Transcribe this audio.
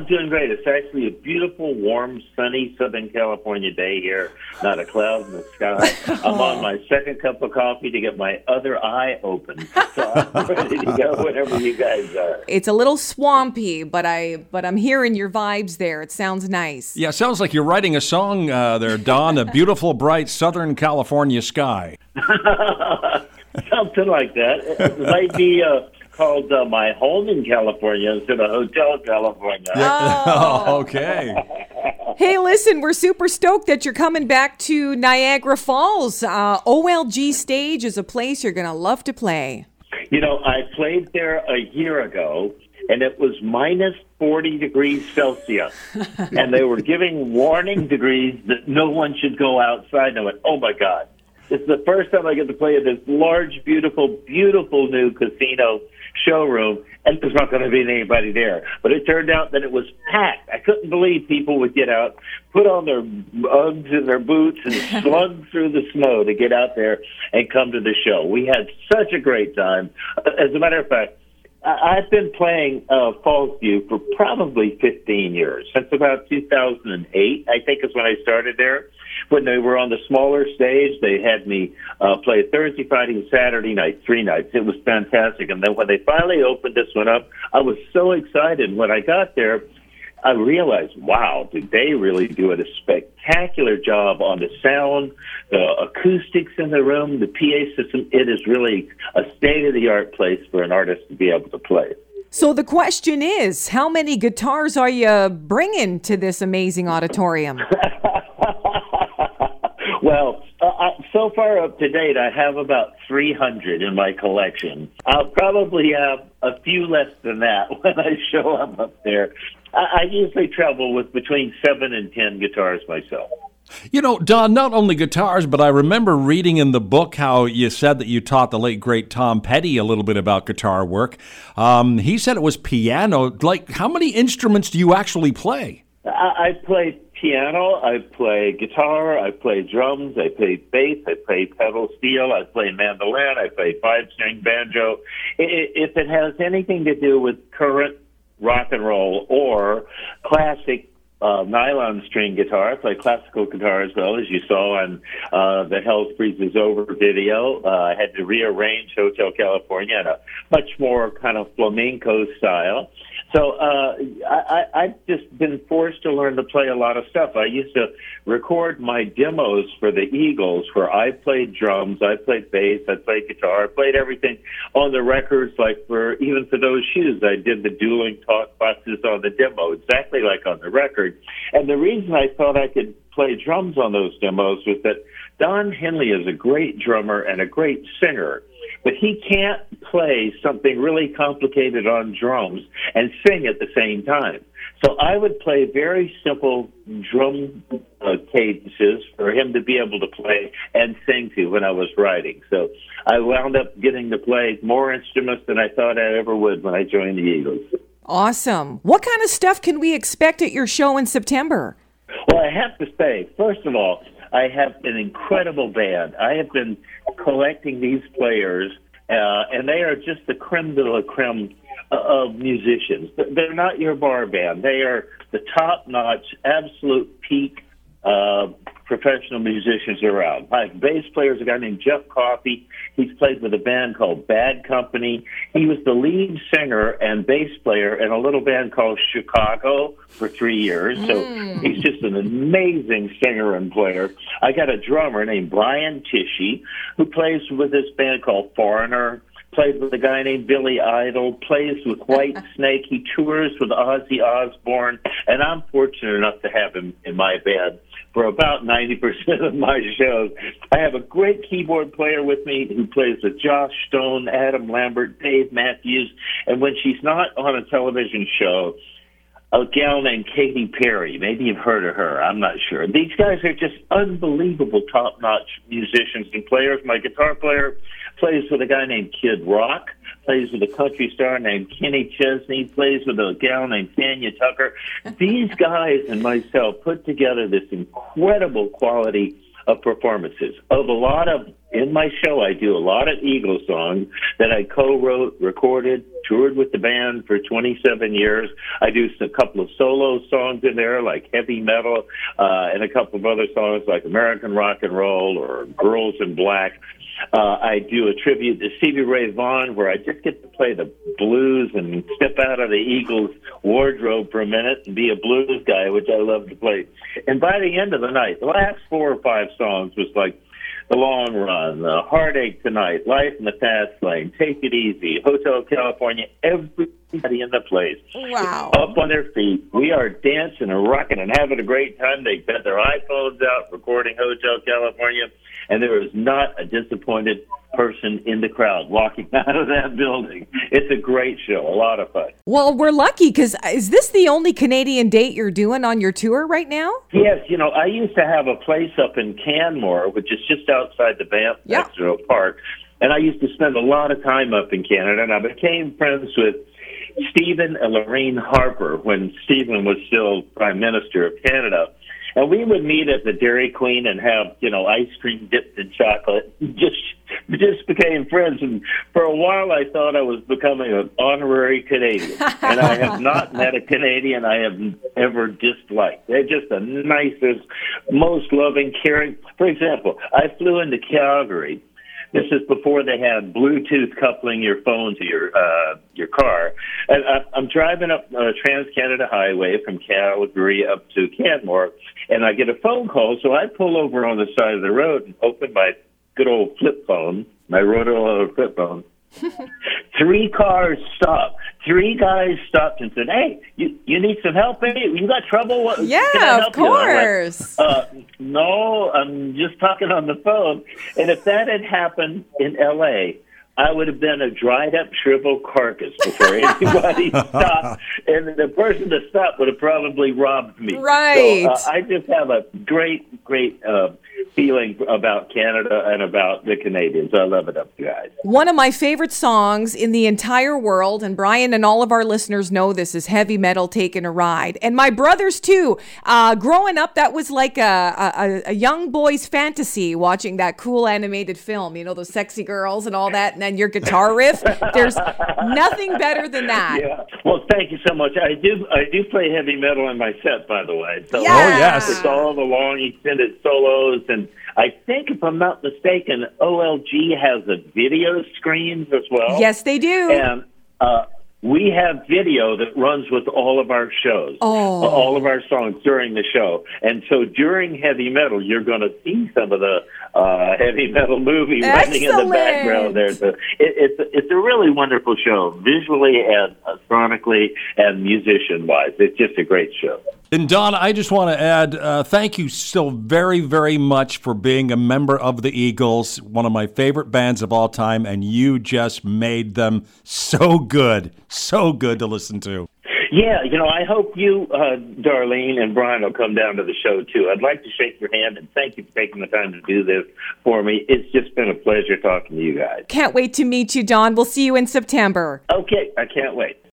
doing great. It's actually a beautiful, warm, sunny Southern California day here. Not a cloud in the sky. I'm on my second cup of coffee to get my other eye open. So I'm ready to go whenever you guys are. It's a little swampy, but I'm hearing your vibes there. It sounds nice. Yeah, sounds like you're writing a song there, Don. A beautiful, bright Southern California sky. Something like that. It might be called My Home in California instead of Hotel California. Oh. Okay. Hey, listen, we're super stoked that you're coming back to Niagara Falls. OLG Stage is a place you're going to love to play. You know, I played there a year ago, and it was minus 40 degrees Celsius. And they were giving warning degrees that no one should go outside. And I went, oh, my God. This is the first time I get to play at this large, beautiful, beautiful new casino showroom, and there's not going to be anybody there. But it turned out that it was packed. I couldn't believe people would get out, put on their Uggs and their boots, and slug through the snow to get out there and come to the show. We had such a great time. As a matter of fact, I've been playing Fallsview for probably 15 years. Since about 2008, I think is when I started there. When they were on the smaller stage, they had me play Thursday, Friday, and Saturday night, 3 nights. It was fantastic. And then when they finally opened this one up, I was so excited. When I got there, I realized, wow, did they really do a spectacular job on the sound, the acoustics in the room, the PA system. It is really a state-of-the-art place for an artist to be able to play. So the question is, how many guitars are you bringing to this amazing auditorium? Well, so far up to date, I have about 300 in my collection. I'll probably have a few less than that when I show up there. I usually travel with between 7 and 10 guitars myself. You know, Don, not only guitars, but I remember reading in the book how you said that you taught the late, great Tom Petty a little bit about guitar work. He said it was piano. Like, how many instruments do you actually play? I play piano, I play guitar, I play drums, I play bass, I play pedal steel, I play mandolin, I play 5-string banjo. If it has anything to do with current rock and roll or classic nylon string guitar, I play classical guitar as well, as you saw on the Hell's Freezes Over video. I had to rearrange Hotel California in a much more kind of flamenco style. So I've just been forced to learn to play a lot of stuff. I used to record my demos for the Eagles where I played drums, I played bass, I played guitar, I played everything on the records, like even for those shoes. I did the dueling talk boxes on the demo, exactly like on the record. And the reason I thought I could play drums on those demos was that Don Henley is a great drummer and a great singer. But he can't play something really complicated on drums and sing at the same time. So I would play very simple drum cadences for him to be able to play and sing to when I was writing. So I wound up getting to play more instruments than I thought I ever would when I joined the Eagles. Awesome. What kind of stuff can we expect at your show in September? Well, I have to say, first of all, I have an incredible band. I have been collecting these players, and they are just the creme de la creme of musicians. They're not your bar band. They are the top-notch, absolute peak professional musicians around. My bass player is a guy named Jeff Coffey. He's played with a band called Bad Company. He was the lead singer and bass player in a little band called Chicago for 3 years. So he's just an amazing singer and player. I got a drummer named Brian Tishy who plays with this band called Foreigner. Played with a guy named Billy Idol, plays with White Snake. He tours with Ozzy Osbourne, and I'm fortunate enough to have him in my band for about 90% of my shows. I have a great keyboard player with me who plays with Josh Stone, Adam Lambert, Dave Matthews, and when she's not on a television show, a gal named Katy Perry. Maybe you've heard of her. I'm not sure. These guys are just unbelievable top-notch musicians and players. My guitar player plays with a guy named Kid Rock, plays with a country star named Kenny Chesney, plays with a gal named Tanya Tucker. These guys and myself put together this incredible quality of performances of a lot of in my show, I do a lot of Eagles songs that I co-wrote, recorded, toured with the band for 27 years. I do a couple of solo songs in there, like Heavy Metal, and a couple of other songs like American Rock and Roll or Girls in Black. I do a tribute to Stevie Ray Vaughan, where I just get to play the blues and step out of the Eagles wardrobe for a minute and be a blues guy, which I love to play. And by the end of the night, the last 4 or 5 songs was like The Long Run, Heartache Tonight, Life in the Fast Lane, Take It Easy, Hotel California. Everybody in the place Wow. up on their feet. We are dancing and rocking and having a great time. They've got their iPhones out recording Hotel California, and there is not a disappointed person in the crowd walking out of that building. It's a great show, a lot of fun. Well, we're lucky because is this the only Canadian date you're doing on your tour right now? Yes, I used to have a place up in Canmore, which is just outside the Banff National Park, and I used to spend a lot of time up in Canada, and I became friends with Stephen and Lorraine Harper when Stephen was still Prime Minister of Canada. And we would meet at the Dairy Queen and have, ice cream dipped in chocolate. Just became friends. And for a while, I thought I was becoming an honorary Canadian. And I have not met a Canadian I have ever disliked. They're just the nicest, most loving, caring. For example, I flew into Calgary. This is before they had Bluetooth coupling your phone to your car. And I'm driving up Trans-Canada Highway from Calgary up to Canmore, and I get a phone call, so I pull over on the side of the road and open my good old flip phone, my Motorola flip phone. 3 cars stopped. 3 guys stopped and said, "Hey, you need some help? Hey, you got trouble? What, Yeah, can I help of course. You?" No, I'm just talking on the phone. And if that had happened in L.A., I would have been a dried-up, shriveled carcass before anybody stopped. And the person that stopped would have probably robbed me. Right. So I just have a great feeling about Canada and about the Canadians. I love it up there, guys. One of my favorite songs in the entire world, and Brian and all of our listeners know this, is Heavy Metal, Taking a Ride. And my brothers, too. Growing up, that was like a young boy's fantasy, watching that cool animated film, those sexy girls and all that, and then your guitar riff. There's nothing better than that. Yeah. Well, thank you so much. I do play heavy metal in my set, by the way. So Yeah. Oh, yes. It's all the long extended solos, and I think, if I'm not mistaken, OLG has a video screens as well. Yes, they do. And we have video that runs with all of our shows, all of our songs during the show. And so during heavy metal, you're going to see some of the heavy metal movie running in the background there. So it's a really wonderful show, visually and sonically and musician-wise. It's just a great show. And Don, I just want to add, thank you so very, very much for being a member of the Eagles, one of my favorite bands of all time, and you just made them so good to listen to. Yeah, I hope you, Darlene and Brian, will come down to the show, too. I'd like to shake your hand and thank you for taking the time to do this for me. It's just been a pleasure talking to you guys. Can't wait to meet you, Don. We'll see you in September. Okay, I can't wait.